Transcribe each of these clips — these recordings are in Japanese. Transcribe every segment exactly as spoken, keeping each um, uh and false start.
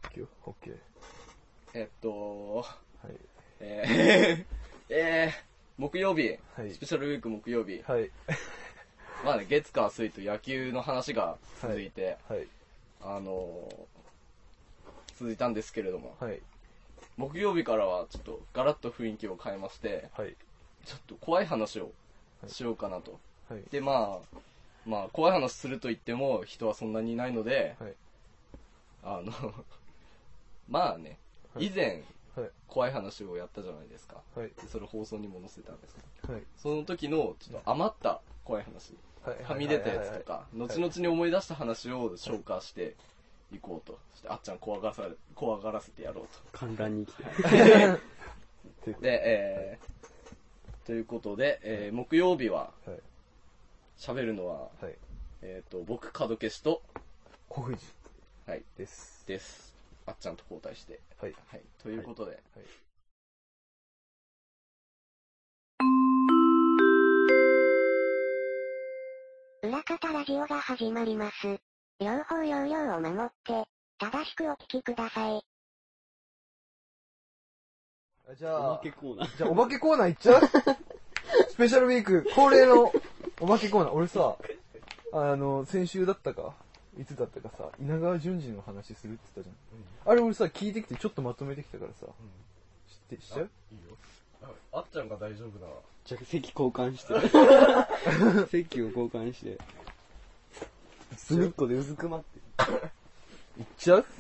オッケー。 えっと、 はい。 えー、えー、木曜日、 はい、 スペシャルウィーク木曜日。 はい。 まあね、月火水と野球の話が続いて、 はい。はい、 あのー、続いたんですけれども、 はい。 木曜日からはちょっとガラッと雰囲気を変えまして、 はい。 ちょっと怖い話をしようかなと。 はい。 で、まあ、まあ、怖い話すると言っても人はそんなにいないので、 はい、 あの、まあね、 はい、 以前、 はい、 怖い話をやったじゃないですか。 はい、 それ放送にも載せたんですけど、 はい、 その時のちょっと余った怖い話、 はい、 はみ出たやつとか、後々に思い出した話を消化していこうと。そしてあっちゃん怖がらされ、怖がらせてやろうと。 観覧に来て。 で、えー、ということで、えー、木曜日は、喋るのは、 はい、 えっと、僕、門消しと、 小藤。 はい。 です。 です。あっちゃんと交代して。 はい。 はい。ということで。はい。 裏方ラジオが始まります。両方要領を守って、正しくお聞きください。 じゃあ、 おまけコーナー。 じゃあおまけコーナーいっちゃうスペシャルウィーク恒例のおまけコーナー。俺さ、あの、先週だったか、いつだったかさ、稲川淳二の話するって言ったじゃん。うん、あれ俺さ、聞いてきてちょっとまとめてきたからさ、うん、知って、しちゃう？ いいよ。あ、あっちゃんが大丈夫なら。 じゃあ席交換して。席を交換して。隅っこでうずくまって。 いっちゃう？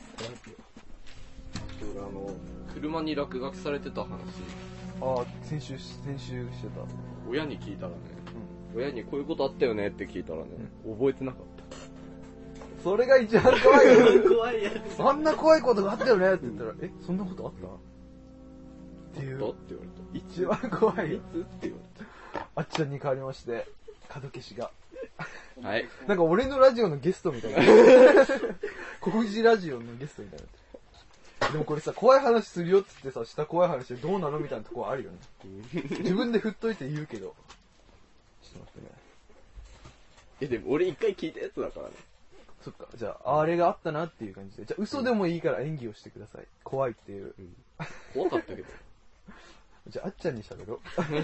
俺あの、車に落書きされてた話。 ああ、先週、先週してた。 親に聞いたらね、うん、親にこういうことあったよねって聞いたらね、うん、覚えてなかった。 それが一番怖いよ。 怖いやつ。 あんな怖いことがあったよねって言ったら、うん、え、そんなことあったっていう。 あったって言われた。 一番怖い。 いつって言われた。あっちゃんに変わりまして、門消しが。 はい。 なんか俺のラジオのゲストみたいな。小藤ラジオのゲストみたいな。でもこれさ、怖い話するよっつってさ、した怖い話でどうなのみたいなとこあるよね。自分で振っといて言うけど。ちょっと待ってね。 え、でも俺一回聞いたやつだからね。 そっか、じゃあ、あれがあったなっていう感じで。じゃあ、嘘でもいいから演技をしてください。怖いっていう。うん、 怖かったけど。 じゃあ、あっちゃんに喋ろう。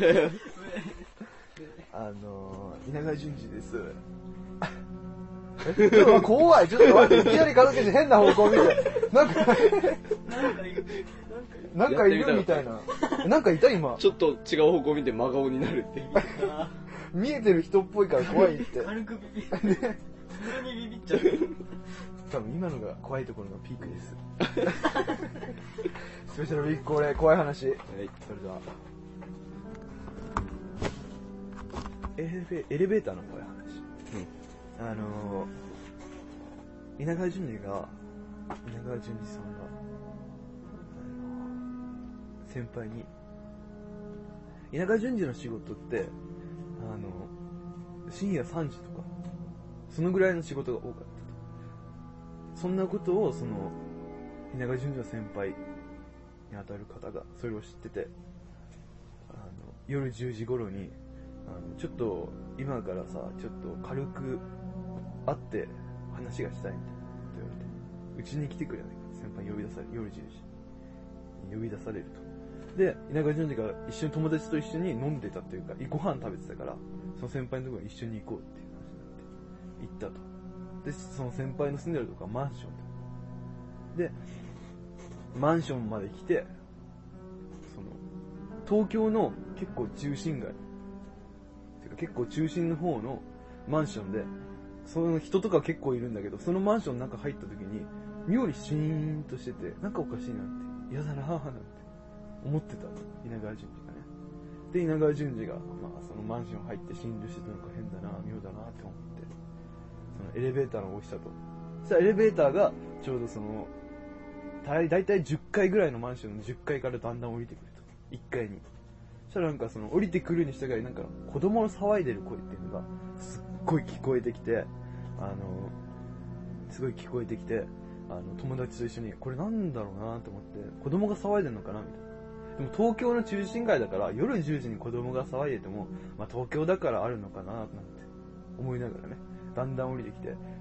あのー、稲川淳二です。え、ちょっと怖い。ちょっと待って、いきなり門消し変な方向見て。なんか、なんかいるみたいな。なんかいた今。 ちょっと違う方向見て真顔になるって。 見えてる人っぽいから怖いって。 軽くビビって。普通にビビっちゃう。 多分今のが怖いところのピークです。スペシャルウィーク恒例怖い話。はい。それでは。エレベ、エレベーターの怖い話。うん。あのー、稲川淳二が、稲川淳二さんが、あのー、先輩に、稲川淳二の仕事って、あのー、深夜さんじとか、そのぐらいの仕事が多かったと。そんなことを、その、稲川淳二の先輩にあたる方が、それを知ってて、あの、夜じゅうじ頃に、あの、ちょっと、今からさ、ちょっと軽く会って話がしたいみたいなこと言われて、うちに来てくれないか、先輩に呼び出され、夜じゅうじに呼び出されると。で、稲川淳二が一緒に友達と一緒に飲んでたっていうか、ご飯食べてたから、その先輩のところに一緒に行こうっていう話になって、行ったと。で、その先輩の住んでるとこはマンションで。で、マンションまで来て、その、東京の結構中心街、てか結構中心の方のマンションで、その人とか結構いるんだけど、そのマンションの中入った時に、妙にシーンとしてて、なんかおかしいなって、嫌だなぁなんて思ってたと、稲川淳二がね。で、稲川淳二が、まあそのマンション入って侵入してたのか変だなぁ、妙だなぁって思って、そのエレベーターの押したと。そしたらエレベーターがちょうどそのだいたいじゅっかいぐらいのマンションのじゅっかいからだんだん降りてくると、いっかいに。そしたらなんかその降りてくるに従いなんか子供の騒いでる声っていうのがすっごい聞こえてきて、あのすごい聞こえてきて、あの友達と一緒にこれなんだろうなと思って、子供が騒いでるのかなみたいな。でも東京の中心街だから夜じゅうじに子供が騒いでても、まあ東京だからあるのかななんて思いながらね、だんだん降りてきて、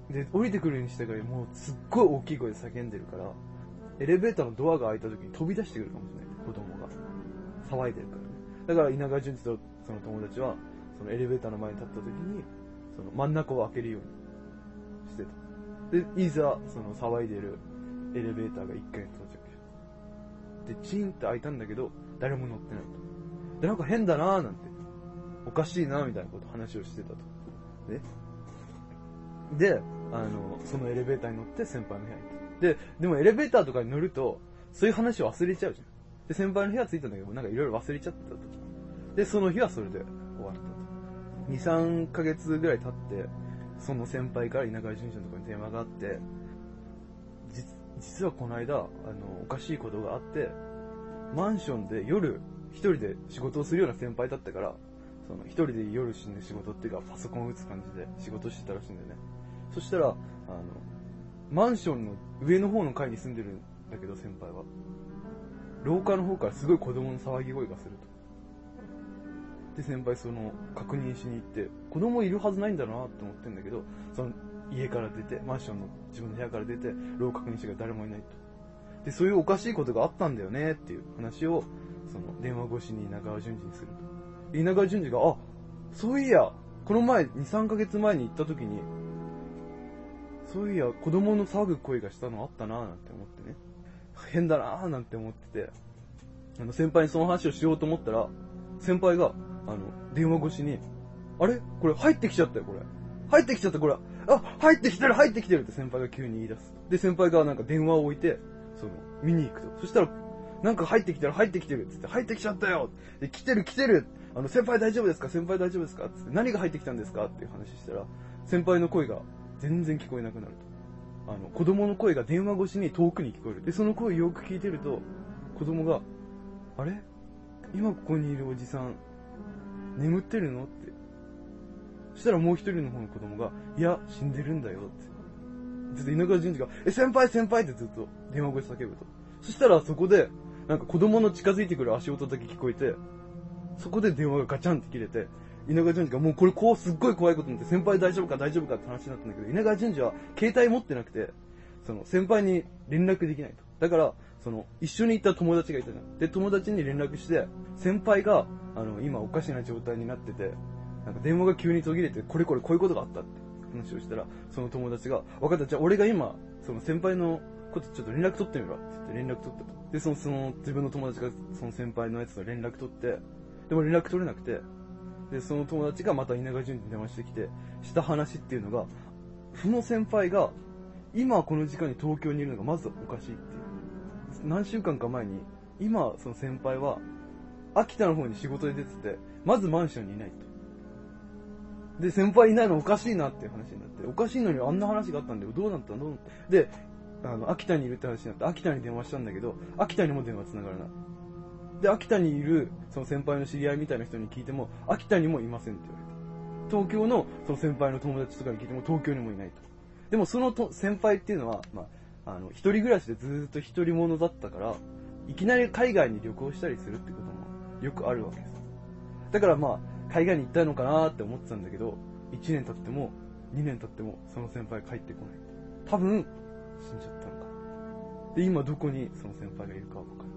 で、降りてくるにしてからもうすっごい大きい声で叫んでるから、エレベーターのドアが開いた時に飛び出してくるかもしれない。子供が。騒いでるからね。だから稲川淳二とその友達は、そのエレベーターの前に立った時に、その真ん中を開けるようにしてた。で、いざ、その騒いでるエレベーターが一回到着した。で、チーンって開いたんだけど、誰も乗ってないと。で、なんか変だなーなんて、おかしいなーみたいなこと話をしてたと。ね。で、あの、そのエレベーターに乗って先輩の部屋に行った。で、でもエレベーターとかに乗ると、そういう話を忘れちゃうじゃん。で、先輩の部屋着いたんだけど、なんかいろいろ忘れちゃってたと。で、その日はそれで終わったと。に、さんかげつぐらい経って、その先輩から稲川淳二のところに電話があって、実、実はこの間、あの、おかしいことがあって、マンションで夜、一人で仕事をするような先輩だったから、その一人で夜死んで仕事っていうか、パソコンを打つ感じで仕事してたらしいんだよね。そしたら、あの、マンションの上の方の階に住んでるんだけど、先輩は。廊下の方からすごい子供の騒ぎ声がすると。で、先輩その、確認しに行って、子供いるはずないんだなって思ってんだけど、その、家から出て、マンションの自分の部屋から出て、廊下確認してから誰もいないと。で、そういうおかしいことがあったんだよねっていう話を、その、電話越しに稲川淳二にすると。稲川淳二が、あ、そういや、この前、に、さんかげつまえに行った時に、そういや、子供の騒ぐ声がしたのあったなぁなんて思ってね。変だなぁなんて思ってて、あの、先輩にその話をしようと思ったら、先輩が、あの、電話越しに、あれこれ入ってきちゃったよ、これ。入ってきちゃった、これ。あ、入ってきてる、入ってきてるって先輩が急に言い出す。で、先輩がなんか電話を置いて、その、見に行くと。そしたら、なんか入ってきてる、入ってきてるっつって、入ってきちゃったよで、来てる、来てるあの、先輩大丈夫ですか先輩大丈夫ですかつって、何が入ってきたんですかっていう話したら、先輩の声が全然聞こえなくなると。あの、子供の声が電話越しに遠くに聞こえる。で、その声よく聞いてると、子供が、あれ今ここにいるおじさん、眠ってるのって。そしたらもう一人の方の子供が、いや、死んでるんだよって。ずっと稲川淳二が、え、先輩先輩ってずっと電話越し叫ぶと。そしたらそこで、なんか子供の近づいてくる足音だけ聞こえて、そこで電話がガチャンって切れて、稲川淳二がもうこれこうすっごい怖いことになって、先輩大丈夫か大丈夫かって話になったんだけど、稲川淳二は携帯持ってなくて、その先輩に連絡できないと。だから、その一緒に行った友達がいたじゃん。で、友達に連絡して、先輩が、あの、今おかしな状態になってて、なんか電話が急に途切れて、これこれこういうことがあったって話をしたら、その友達が、分かった、じゃあ俺が今、その先輩のことちょっと連絡取ってみろって言って連絡取ったと。で、その、その自分の友達がその先輩のやつと連絡取って、でも連絡取れなくて、で、その友達がまた稲川淳二に電話してきて、した話っていうのが、その先輩が、今この時間に東京にいるのがまずおかしいっていう。何週間か前に、今その先輩は、秋田の方に仕事で出てて、まずマンションにいないと。で、先輩いないのおかしいなっていう話になって、おかしいのにあんな話があったんだよ。どうなったのどうなったで、あの、秋田にいるって話になって、秋田に電話したんだけど、秋田にも電話繋がらない。で、秋田にいる、その先輩の知り合いみたいな人に聞いても、秋田にもいませんって言われて。東京のその先輩の友達とかに聞いても、東京にもいないと。でもそのと先輩っていうのは、まあ、あの、一人暮らしでずーっと一人者だったから、いきなり海外に旅行したりするってこともよくあるわけです。だからまあ、海外に行ったのかなーって思ってたんだけど、いちねん経っても、にねん経っても、その先輩帰ってこない。多分、死んじゃったのかな。で、今どこにその先輩がいるかわかんない。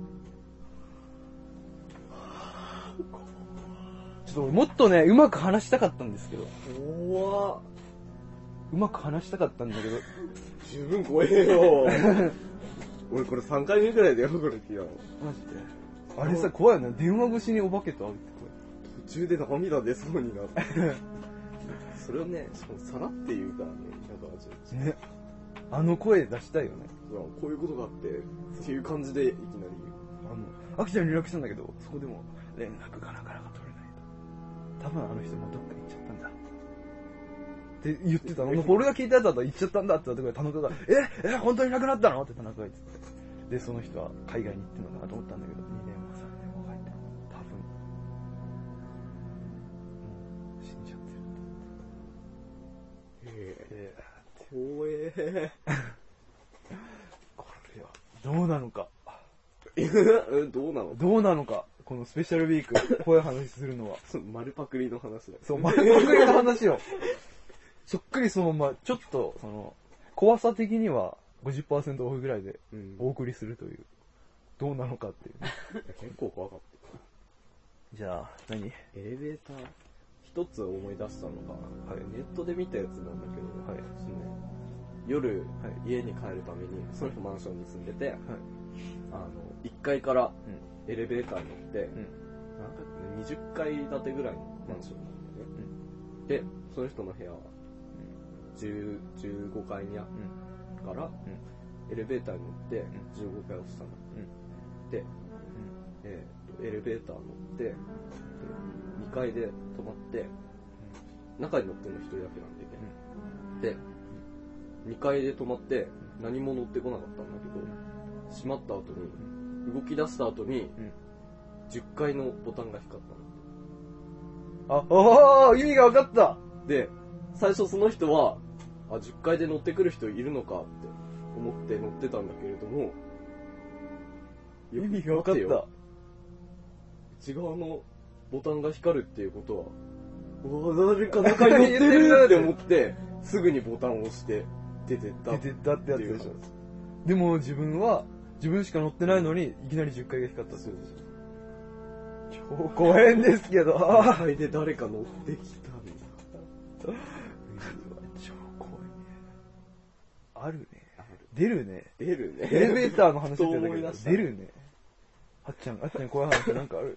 ちょっと俺もっとね、うまく話したかったんですけど。 怖っ。 うまく話したかったんだけど。 十分怖えよ。俺これさんかいめくらいだよ、これ聞いたの。 マジで。あれさ、怖いよね。電話越しにお化けと会うって怖い。 途中で涙出そうになって。それをね、しかもさらって言うからね、なんかちょっと。 ね。あの声出したいよね。 こういうことがあって、っていう感じでいきなりあの、秋ちゃんに連絡したんだけど、そこでも連絡がなかなか取れないと。多分あの人もどっか行っちゃったんだ。って言ってたの。俺が聞いたやつだと行っちゃったんだって言ったところで田中が、ええ、本当になくなったのって田中が言ってて。で、その人は海外に行ってるのかなと思ったんだけど、にねんもさんねんも帰って多分、もう死んじゃってる。 へえ、怖え。 これは、どうなのか。 どうなのどうなのか。このスペシャルウィーク、怖い話するのは。 そう、丸パクリの話だよ。 そう、丸パクリの話を。 そっくりそのまま、ちょっと、その、怖さ的には ごじゅっパーセント オフぐらいでお送りするという、どうなのかっていう、ね。 結構怖かった。 じゃあ、何エレベーター、一つ思い出したのが、はい、ネットで見たやつなんだけど、はい、そのね、夜、はい、家に帰るために、その人マンションに住んでて、はい、あの、いっかいからエレベーターに乗って、うん、なんかにじゅっかい建てぐらいのマンションなんだよね。うん、で、その人の部屋は、じゅう、じゅうごかいにあるから、うん、エレベーターに乗ってじゅうごかい押したの。うん、で、うん、えーと、エレベーター乗って、にかいで止まって、中に乗ってるのひとりだけなんでね。で、にかいで止まって何も乗ってこなかったんだけど、閉まった後に、動き出した後に、じゅっかいのボタンが光ったの。 あ、おー、意味が分かった。 で、最初その人は、あ、じゅっかいで乗ってくる人いるのかって思って乗ってたんだけれども、 意味が分かった。 内側のボタンが光るっていうことは、うわ、誰か中に乗ってるって思って、すぐにボタンを押して出てった。 出てったってやつでしょ。でも自分は、自分しか乗ってないのに、いきなりじゅっかいが光ったってことでしょ。超怖いんですけど。 にかいで誰か乗ってきたんだ。 超怖いね。あるね。出るね。 出るね。 エレベーターの話って言ったけど、出るね。あっちゃん、あっちゃん怖い話なんかある。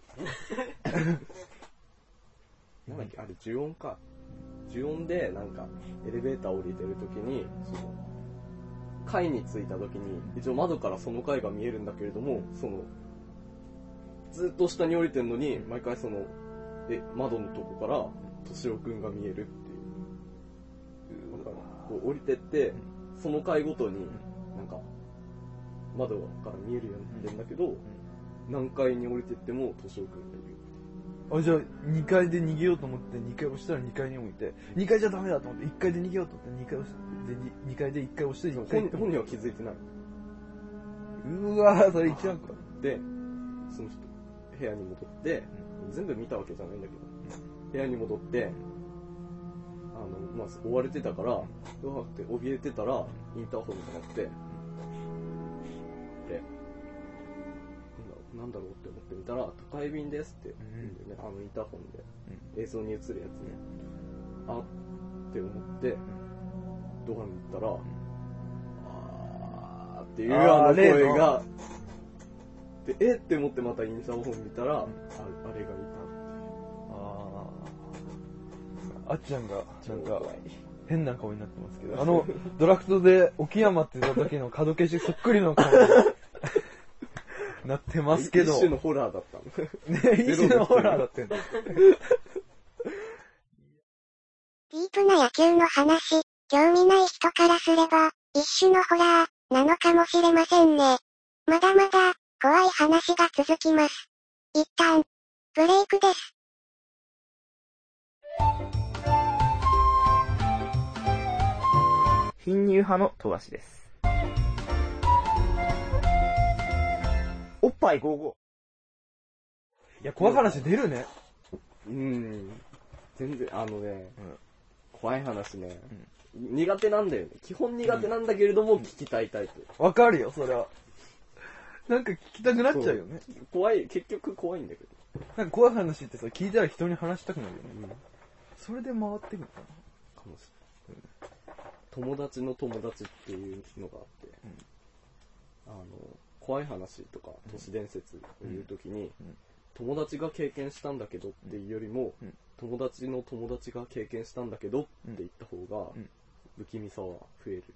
なんだっけ、あれ呪音か。呪音で、なんか、エレベーター降りてるときに、その、階に着いたときに、一応窓からその階が見えるんだけれども、その、ずっと下に降りてんのに、毎回その、え、窓のとこから、敏夫くんが見えるっていう。だから、こう降りてって、その階ごとに、なんか、窓から見えるようになってんだけど、何階に降りてっても敏夫くんがいる。 あ、じゃあにかいで逃げようと思ってにかい押したらにかいに置いて、にかいじゃダメだと思っていっかいで逃げようと思ってにかい押して、で 2, にかいでいっかい押していっかいって。 本人は気づいてない。 うわぁ、それ一番か。 で、その人、部屋に戻って、うん、全部見たわけじゃないんだけど、うん、部屋に戻って、あの、まあ、追われてたから、うわって怯えてたら、インターホンが鳴って、で、なんだろうって思ってみたら、宅配便ですって言うんだよね、あのインターホンで、映像に映るやつね。あって思って、ドアに行ったら、あーっていうあの声が、で、えって思ってまたインターホン見たら、あ, あれがいた。 ああ。あっちゃんが、なんか、変な顔になってますけど、あの、ドラフトで沖山って言った時の角消しそっくりの顔になってますけど。 一種のホラーだったの。ね、一種のホラーだったんだ。 ディープな野球の話、興味ない人からすれば、一種のホラー、なのかもしれませんね。まだまだ、怖い話が続きます。一旦、ブレイクです。 貧乳派の富樫です。おっぱいごじゅうご。 いや、怖い話出るね。 うん。全然、あのね、うん、怖い話ね、うん、苦手なんだよね。基本苦手なんだけれども、うん、聞きたいタイプ。 わかるよ、それは。なんか聞きたくなっちゃうよね。 怖い、結局怖いんだけど。 なんか怖い話ってさ、聞いたら人に話したくなるよね。うん、それで回ってくるかな。かもしれない。 友達の友達っていうのがあって、うん、あの、怖い話とか都市伝説を言うときに、うんうん、友達が経験したんだけどっていうよりも、うん、友達の友達が経験したんだけどって言った方が、うん、不気味さは増えるっていう。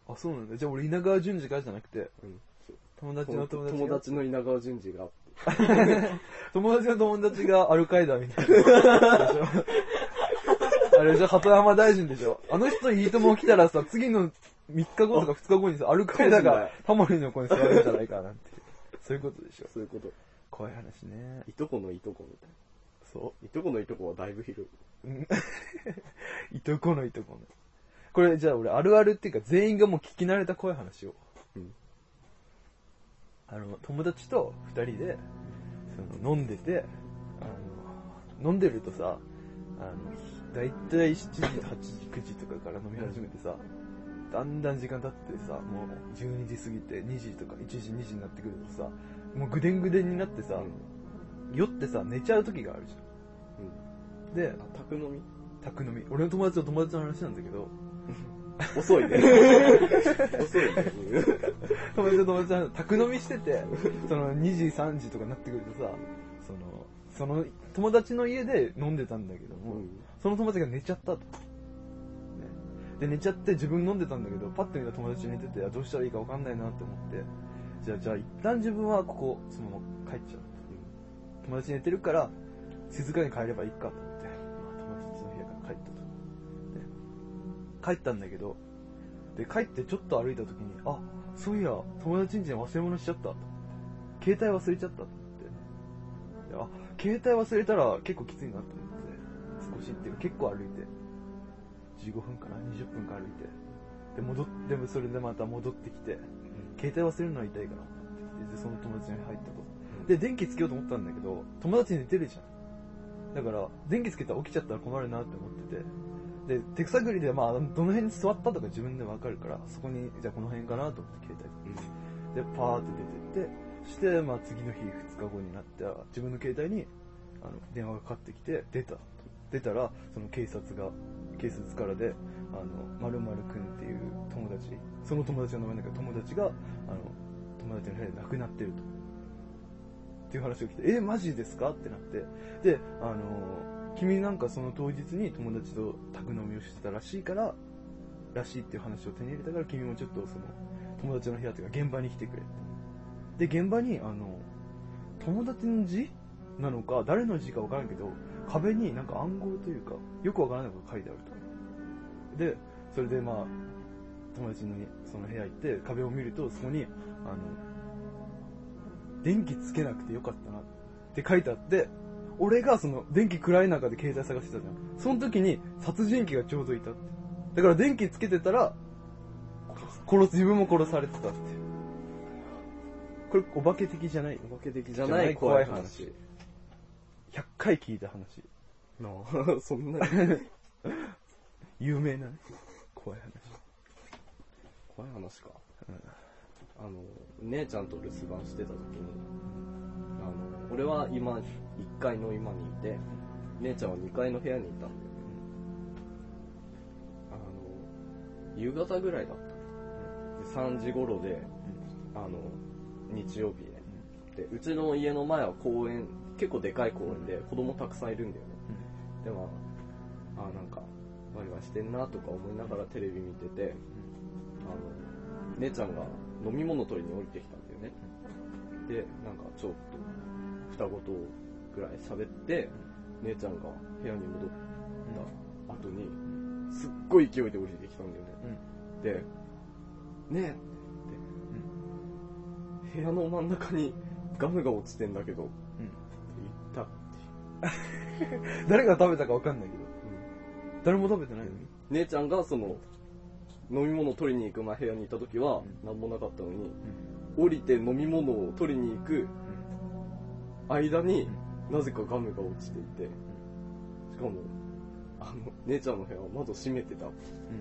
あ、そうなんだ。じゃあ俺稲川淳二からじゃなくて、うん、友達の友達友達の稲川淳二が友達の友達がアルカイダみたいな。あれじゃ鳩山大臣でしょ。あの人いいとも来たらさ、次のみっかごとかふつかごにさ、アルカイダがタモリの子に座るんじゃないかなんて。そういうことでしょ。 そういうこと。 怖い話ね。 いとこのいとこみたいな。 そう。 いとこのいとこはだいぶ広い。いとこのいとこね。これじゃあ俺あるあるっていうか全員がもう聞き慣れた怖い話を。うん。あの、友達と二人で、その飲んでて、あの、飲んでるとさ、あの、 だいたいしちじ、はちじ、くじとかから飲み始めてさ、だんだん時間経ってさ、もうじゅうにじ過ぎてにじとかいちじ、にじになってくるとさ、もうぐでんぐでんになってさ、うん、酔ってさ、寝ちゃう時があるじゃん。うん、で、 宅飲み宅飲み。俺の友達と友達の話なんだけど、 遅いね。遅いね。 友達と友達の話、宅飲みしてて、そのにじ、さんじとかになってくるとさ、その、その友達の家で飲んでたんだけども、うん、その友達が寝ちゃったと、ね。で、寝ちゃって自分飲んでたんだけど、パッと見た友達寝てて、どうしたらいいか分かんないなって思って、じゃあ、じゃあ一旦自分はここ、そのまま帰っちゃう。うん、友達寝てるから、静かに帰ればいいかと思って、まあ、友達の部屋から帰ったと、ね。帰ったんだけど、で、帰ってちょっと歩いた時に、あ、そういや、友達ん家に忘れ物しちゃったと思って、携帯忘れちゃったと思って、あ、携帯忘れたら結構きついなと思って、少しっていうか結構歩いて、じゅうごふんかな、にじゅっぷんか歩いて、で、戻って、でもそれでまた戻ってきて、うん、携帯忘れるのは痛いかなと思って、で、その友達に入ったと。うん、で、電気つけようと思ったんだけど、友達寝てるじゃん。だから、電気つけたら起きちゃったら困るなって思ってて、で、手探りで、まあ、どの辺に座ったとか自分でわかるから、そこに、じゃあこの辺かなと思って携帯で、うん、で、パーって出てって、そして、まあ、次の日、ふつかごになって自分の携帯にあの電話がかかってきて、出た。出たら、その警察が、警察からで、あの、〇〇くんっていう友達、その友達の名前だけど、友達が、あの、友達の部屋で亡くなってると。っていう話を聞いて、え、マジですかってなって、で、あの、君なんかその当日に友達と宅飲みをしてたらしいから、らしいっていう話を手に入れたから、君もちょっとその、友達の部屋というか現場に来てくれって。で、現場に、あの、友達の字なのか、誰の字かわからんけど、壁になんか暗号というか、よくわからないことが書いてあると。で、それでまあ、友達のその部屋行って、壁を見ると、そこに、あの、電気つけなくてよかったなって書いてあって、俺がその、電気暗い中で携帯探してたじゃん。その時に、殺人鬼がちょうどいたって。だから電気つけてたら、殺す、自分も殺されてたって。これお化け的じゃないお化け的じゃない怖い話。 ひゃっかい聞いた話。 のそんなに有名な怖い話。 怖い話か。うん、あの、姉ちゃんと留守番してた時に、あの、俺は今、いっかいの今にいて、姉ちゃんはにかいの部屋にいたんだよね。あの、夕方ぐらいだった。でさんじ頃で、あの、日曜日ね。で、うちの家の前は公園、結構でかい公園で子供たくさんいるんだよね。でも、あ、なんか、ワイワイしてんなとか思いながらテレビ見てて、あの、姉ちゃんが飲み物取りに降りてきたんだよね。で、なんかちょっと、二言ぐらい喋って、姉ちゃんが部屋に戻った後に、すっごい勢いで降りてきたんだよね。で、ねえ、部屋の真ん中にガムが落ちてんだけど、うん、って言ったって誰が食べたか分かんないけど、うん、誰も食べてないのに。 姉ちゃんがその飲み物を取りに行く前部屋にいた時は何もなかったのに、うん、降りて飲み物を取りに行く間になぜかガムが落ちていて、しかもあの姉ちゃんの部屋は窓閉めてた、うん、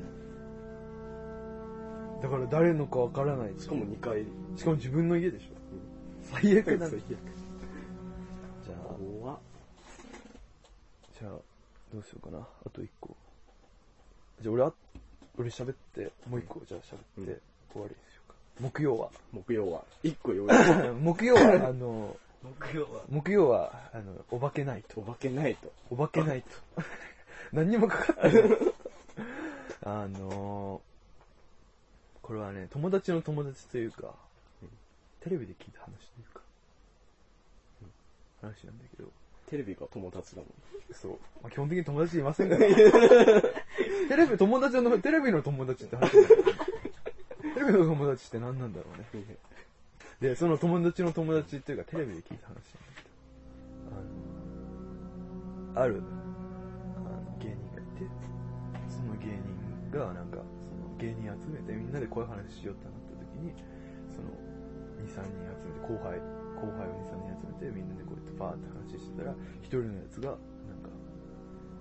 だから誰のか分からない。 しかもにかい、 しかも自分の家でしょ。うん、最悪だね。じゃあ、 怖っ。 じゃあ、どうしようかな。あといっこ。じゃあ俺は、俺喋って、もういっこじゃあ喋って、終わりにしようか。木曜は。 木曜は。いっこ用意木曜は、あの、 木曜は。 木曜は、あの、お化けないと。 お化けないと。 お化けないと。何にもかかってない。あのー、これはね、友達の友達というか、うん、テレビで聞いた話というか、うん、話なんだけど、 テレビが友達だもん。 そう。まあ、基本的に友達いませんから。テレビ、友達の、テレビの友達って話なんだけど、テレビの友達って何なんだろうね。で、その友達の友達っていうか、テレビで聞いた話なんだけど、あの、ある、あの芸人がいて、その芸人がなんか、芸人集めてみんなでこういう話しようってなった時に、そのに、さんにん集めて、後輩後輩をに、さんにん集めてみんなでこうやってパーって話してたら、一人のやつがなんか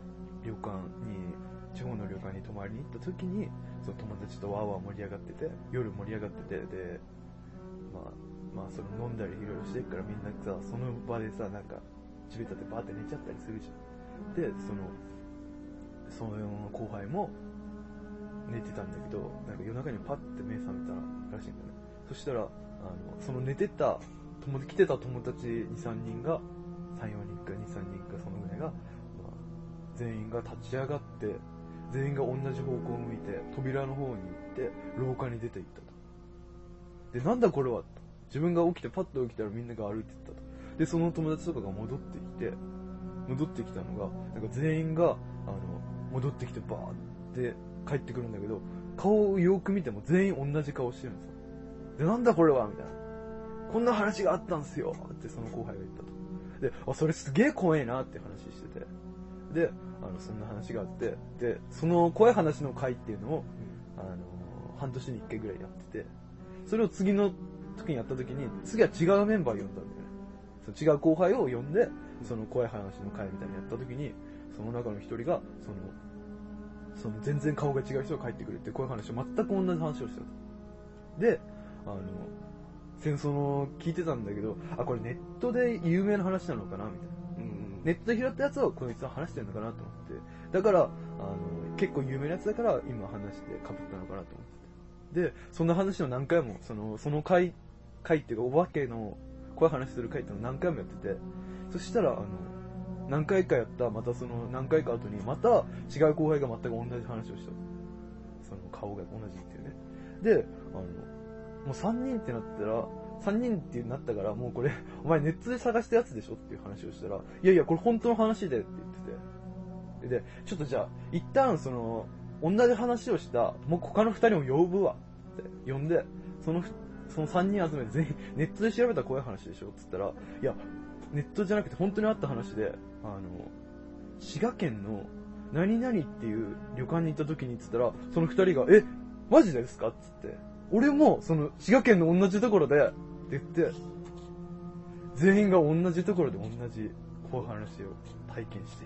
旅館に、地方の旅館に泊まりに行った時に、その友達とワーワー盛り上がってて、夜盛り上がってて、で、まあ、まあ、その飲んだりいろいろしてるからみんなさ、その場でさ、なんか、地べたでバーって寝ちゃったりするじゃん。で、その、その後輩も寝てたんだけど、なんか夜中にパッて目覚めたらしいんだよね。そしたら、あの、その寝てた、友来てた友達に、さんにんが、さん、よにんかに、さんにんかそのぐらいが、まあ、全員が立ち上がって、全員が同じ方向を向いて、扉の方に行って、廊下に出て行ったと。で、なんだこれはと。自分が起きて、パッと起きたらみんなが歩いてったと。で、その友達とかが戻ってきて、戻ってきたのが、なんか全員が、あの、戻ってきてバーって帰ってくるんだけど、顔をよく見ても全員同じ顔してるんですよ。で、なんだこれはみたいな。こんな話があったんすよってその後輩が言ったと。で、あ、それすげえ怖いなって話してて。で、あの、そんな話があって、で、その怖い話の回っていうのを、うん、あの、半年に一回ぐらいやってて、それを次の時にやった時に、次は違うメンバーを呼んだんだよね。その違う後輩を呼んで、その怖い話の回みたいなのやった時に、その中の一人が、その、その全然顔が違う人が帰ってくるって怖い話を全く同じ話をしたと。で、あの、戦争の聞いてたんだけど、あ、これネットで有名な話なのかなみたいな。うんうん、ネットで拾ったやつはこいつは話してるのかなと思って。だから、あの、結構有名なやつだから今話して被ったのかなと思ってて。で、そんな話を何回も、その、その回、回っていうか、お化けの怖い話する回っていうのを何回もやってて、そしたら、あの、何回かやった、またその何回か後に、また違う後輩が全く同じ話をした。その顔が同じっていうね。で、あの、もうさんにんってなったら、さんにんってなったから、もうこれ、お前ネットで探したやつでしょっていう話をしたら、いやいや、これ本当の話でって言ってて。で、ちょっとじゃあ、一旦その、同じ話をした、もう他のふたりも呼ぶわって呼んで、その、そのさんにん集めて全員、ネットで調べた怖い話でしょって言ったら、いや、ネットじゃなくて本当にあった話で、あの、滋賀県の何々っていう旅館に行った時にって言ったら、その二人が、え、マジですかって言って、俺もその滋賀県の同じところで、って言って、全員が同じところで同じ怖い話を体験してい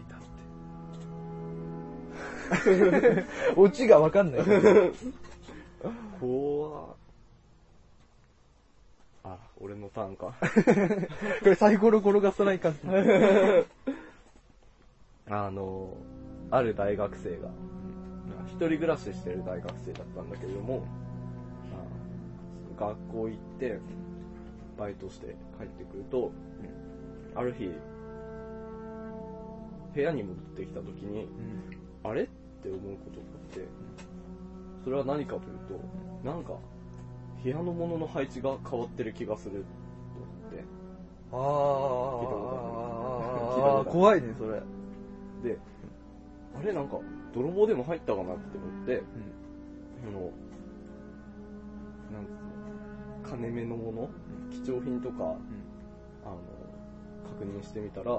たって。オチがわかんない。 怖っ。あ、俺のターンか。 これサイコロ転がさないかん。 あの、ある大学生が、一人暮らししてる大学生だったんだけれども、学校行って、バイトして帰ってくると、ある日、部屋に戻ってきた時に、うん、あれって思うことがあって、それは何かというと、なんか、部屋のものの配置が変わってる気がすると思って。 ああ、怖いね、それ。 で、あれなんか、泥棒でも入ったかなって思って、うん、あの、なんつうの、金目のもの、うん、貴重品とか、うん、あの、確認してみたら、うん、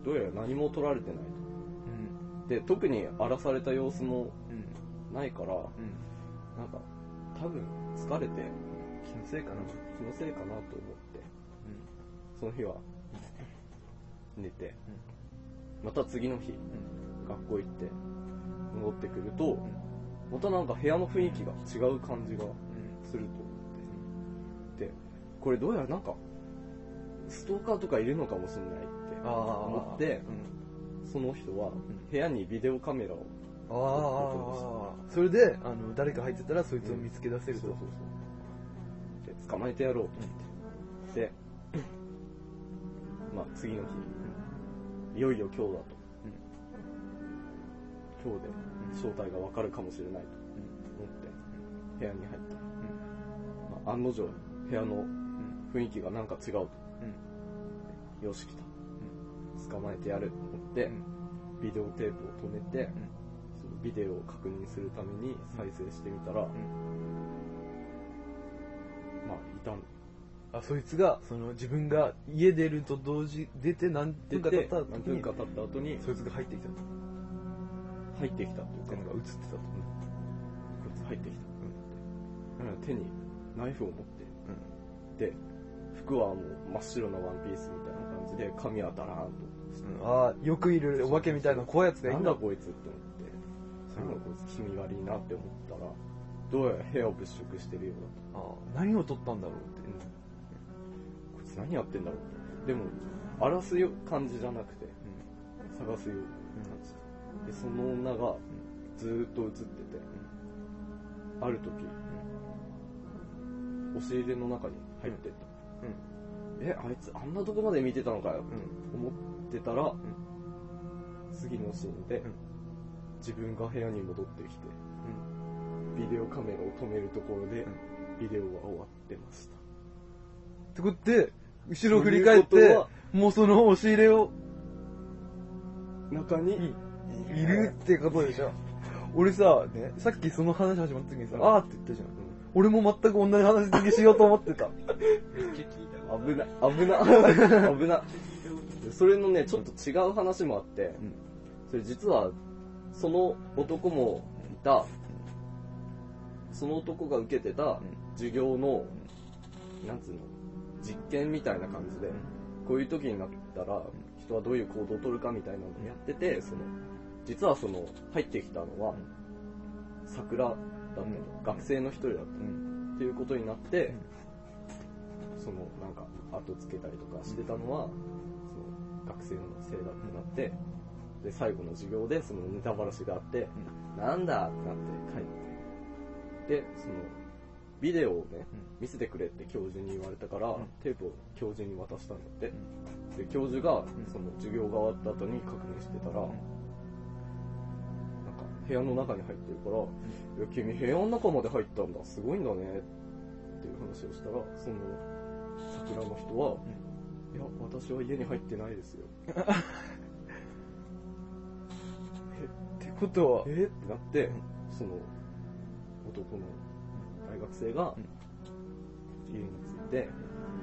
どうやら何も取られてないと。うん、で、特に荒らされた様子もないから、うん、なんか、多分疲れて、 気のせいかな気のせいかなと思って、うん、その日は寝て、うん、また次の日、うん、学校行って戻ってくると、うん、またなんか部屋の雰囲気が違う感じがすると思って、でこれどうやらなんかストーカーとかいるのかもしれないって思って、うん、その人は部屋にビデオカメラをああ、それであの誰か入ってたらそいつを見つけ出せると、うん、そうそうそうで捕まえてやろうと思って、でまあ次の日、うん、いよいよ今日だと、うん、今日で正体がわかるかもしれないと思って部屋に入ったら、うんまあ、案の定部屋の雰囲気がなんか違うと、うん、よし来た、うん、捕まえてやると思って、うん、ビデオテープを止めて、うんビデオを確認するために再生してみたら、うん、まあいたんあそいつがその自分が家出ると同時出て何分か経った後に何分か経った後にそいつが入ってきたの入ってきたというかなんか映ってたと、うん、 こいつ入ってきた、うん、手にナイフを持って、うん、で服はもう真っ白なワンピースみたいな感じで髪はダラーンと。 うん、ああ、よくいるお化けみたいな怖いやつがいるなんだこいつって思って、最後こいつ気味悪いなって思ったら、どうやら部屋を物色してるようだと。 ああ、何を取ったんだろうって。 うん、こいつ何やってんだろうって。でも、荒らすよ感じじゃなくて、うん、探すような感じで。で、その女がずーっと映ってて、うん、ある時、うん、押し入れの中に入ってった。うん、え、あいつあんなとこまで見てたのかよって思ってたら、うん、次のシーンで、うん、自分が部屋に戻ってきて、うん、ビデオカメラを止めるところで、うん、ビデオは終わってました。 ってことで、後ろ振り返って、もうその押し入れを、 中にいるってことでしょ。俺さ、ね、さっきその話始まった時にさ、あーって言ったじゃん。うん、俺も全く同じ話だけしようと思ってた。 危な、危な、危な。それのね、ちょっと違う話もあって、うん、それ実は、その男もいた、その男が受けてた授業の、なんつうの、実験みたいな感じで、こういう時になったら、人はどういう行動を取るかみたいなのをやってて、その、実はその、入ってきたのは、桜だったの、学生の一人だったの、っていうことになって、その、なんか、後つけたりとかしてたのは、その、学生のせいだってなって、で、最後の授業でそのネタバラシがあって、なんだってなって帰って、で、その、ビデオをね、見せてくれって教授に言われたから、テープを教授に渡したんだって。で、教授が、その、授業が終わった後に確認してたら、なんか、部屋の中に入ってるから、いや、君部屋の中まで入ったんだ、すごいんだね、っていう話をしたら、その、桜の人は、いや、私は家に入ってないですよ。 え、ってことは、 えってなって、その、男の大学生が、家に着いて、はぁって、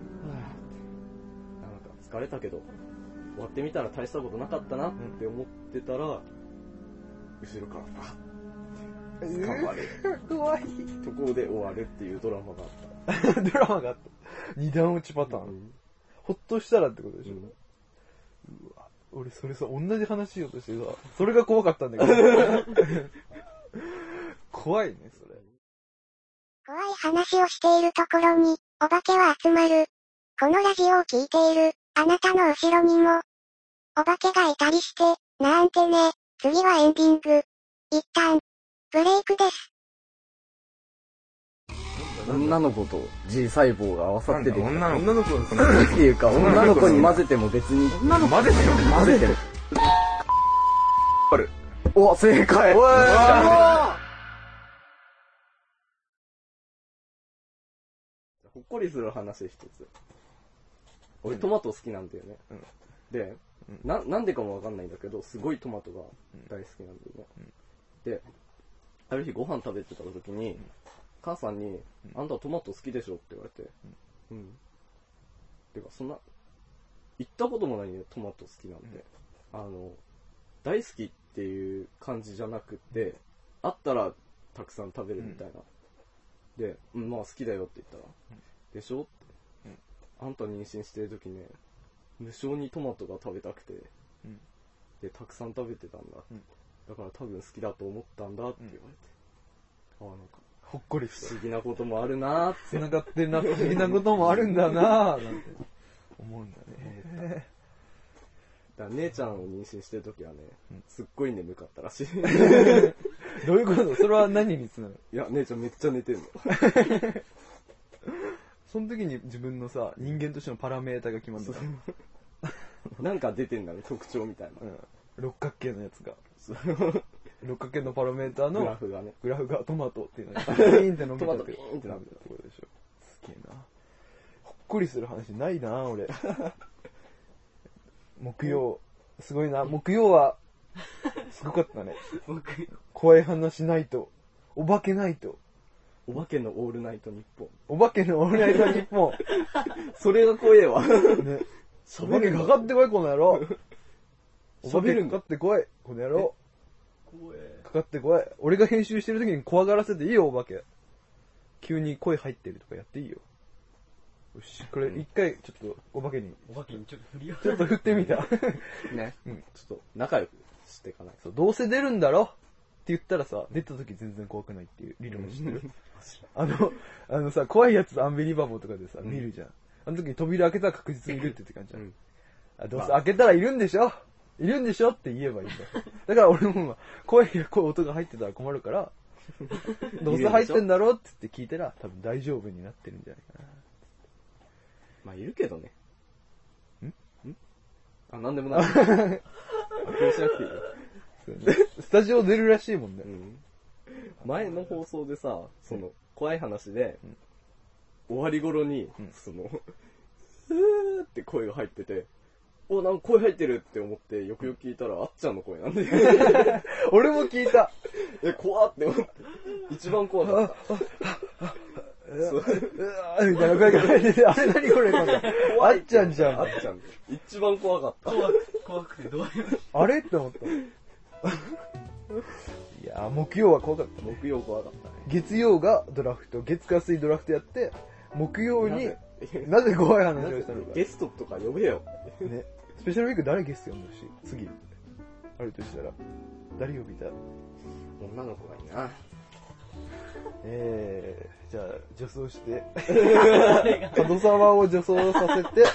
なんか疲れたけど、終わってみたら大したことなかったなって思ってたら、後ろからバッて捕まる。 えー、怖い。 ところで終わるっていうドラマがあった。 ドラマがあった。二段落ちパターン。うん、ほっとしたらってことでしょ。うん、うわ、俺それさ、同じ話しようとしてさ、それが怖かったんだけど。怖いね、それ。 怖い話をしているところに、お化けは集まる。このラジオを聞いている、あなたの後ろにも、お化けがいたりして、なんてね。次はエンディング。一旦、ブレイクです。 女の子と G 細胞が合わさってて、 女の子、女の子っていうか、女の子に混ぜても別に、 女の子混ぜても混ぜてる。 ある。 お、正解。おーほっこりする話一つ。俺トマト好きなんだよね。うん、で、な、なんでかもわかんないんだけど、すごいトマトが大好きなんだよね。うん、で、ある日ご飯食べてた時に、うん、母さんに、あんたトマト好きでしょって言われて、うん。うん、てか、そんな、言ったこともないね、トマト好きなんて。うん、あの、大好きっていう感じじゃなくて、あったらたくさん食べるみたいな。うん、で、うん、まあ好きだよって言ったら、うん、でしょって、うん。あんた妊娠してる時ね、無性にトマトが食べたくて、うん、で、たくさん食べてたんだ、うん、だから多分好きだと思ったんだって言われて、うん、ああ、なんか、 ほっこり不思議なこともあるなーって。 繋がってるな、不思議なこともあるんだなーなんて思うんだね。 だから姉ちゃんを妊娠してる時はね、うん、すっごい眠かったらしい。 どういうこと？それは何につながる？ いや、姉ちゃんめっちゃ寝てるの。 その時に自分のさ、人間としてのパラメータが決まるんだ。 なんか出てんだね、特徴みたいな。 うん、六角形のやつが。六角形のパラメーターのグラフがね。 グラフがトマトっていうのがピーンって伸びてる。トマトピーンってなってるってことでしょ。すげえな。ほっこりする話ないな、俺。木曜、すごいな。木曜は、すごかったね。怖い話ないと。お化けないと。 お化けのオールナイトニッポン。 お化けのオールナイトニッポン。 それが怖えわ。ね。 お化けかかってこい、この野郎。お化けかかってこい、この野郎。 怖え。 かかってこい。俺が編集してる時に怖がらせていいよ、お化け。急に声入ってるとかやっていいよ。 よし、これ一回ちょっとお化けに、 お化けにちょっと振りちょっと振ってみた。 ね。 うん。 ちょっと仲良くしていかないと。 そう、どうせ出るんだろって言ったらさ、出た時全然怖くないっていう理論知ってる。あの、あのさ、怖いやつアンビリバボーとかでさ、見るじゃん。あの時に扉開けたら確実にいるって言って感じじゃん。うん、あ、どうせ開けたらいるんでしょいるんでしょって言えばいいんだよ。だから俺も声がこう音が入ってたら困るから、どうせ入ってんだろって言って聞いたら多分大丈夫になってるんじゃないかな。 まあいるけどね。んんあ、なんでもない。気にしなくていいよ。 スタジオ出るらしいもんね。 うん、前の放送でさ、その、怖い話で、うん、終わり頃に、うん、その、ふーって声が入ってて、お、なんか声入ってるって思って、よくよく聞いたら、あっちゃんの声なんで。 俺も聞いた。 え、怖って思って。一番怖かった。 そう。うわみたいな声が入ってて、あれ何これあっちゃんじゃん。 あっちゃん。一番怖かった。 怖く、怖くてどういう。 あれって思った。いや、木曜は怖かった。 木曜怖かったね。 月曜がドラフト、月火水ドラフトやって、木曜に、なぜ怖い話をしたのか。 ゲストとか呼べよ。 ね。スペシャルウィーク誰ゲスト呼んだし、次、あるとしたら、誰呼びたい？ 女の子がいいな。 えー、じゃあ、女装して、角沢を女装させて、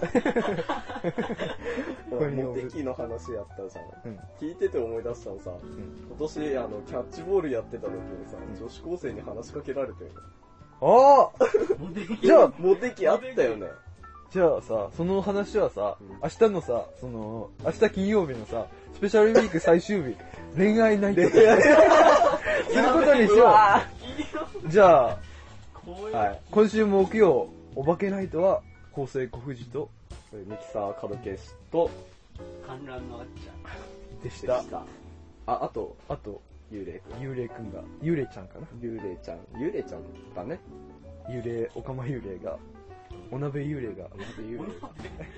モテキの話やったじゃん、うん。聞いてて思い出したのさ、うん、今年あのキャッチボールやってた時にさ、女子高生に話しかけられてるの。ああじゃあ、モテキあったよね。 じゃあさ、その話はさ、うん、明日のさ、その、明日金曜日のさ、スペシャルウィーク最終日、恋愛ナイトすることにしよう。じゃあ、はい、今週木曜、お化けナイトは、構成小藤と、 ミキサー角消しと、 観覧のあっちゃん。 でした。 でしたあ、あと、 あと、 幽霊くん。 幽霊くんが、幽霊ちゃんかな。 幽霊ちゃん。幽霊ちゃんだね。 幽霊、オカマ幽霊が、お鍋幽霊が、お鍋幽霊が。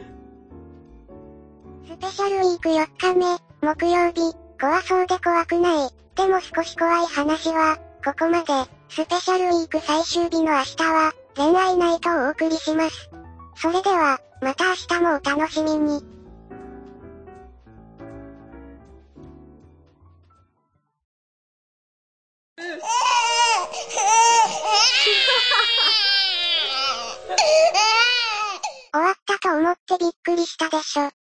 スペシャルウィークよっかめ、木曜日、怖そうで怖くない。でも少し怖い話は、ここまで。スペシャルウィーク最終日の明日は、恋愛ナイトをお送りします。それでは、また明日もお楽しみに。終わったと思ってびっくりしたでしょ。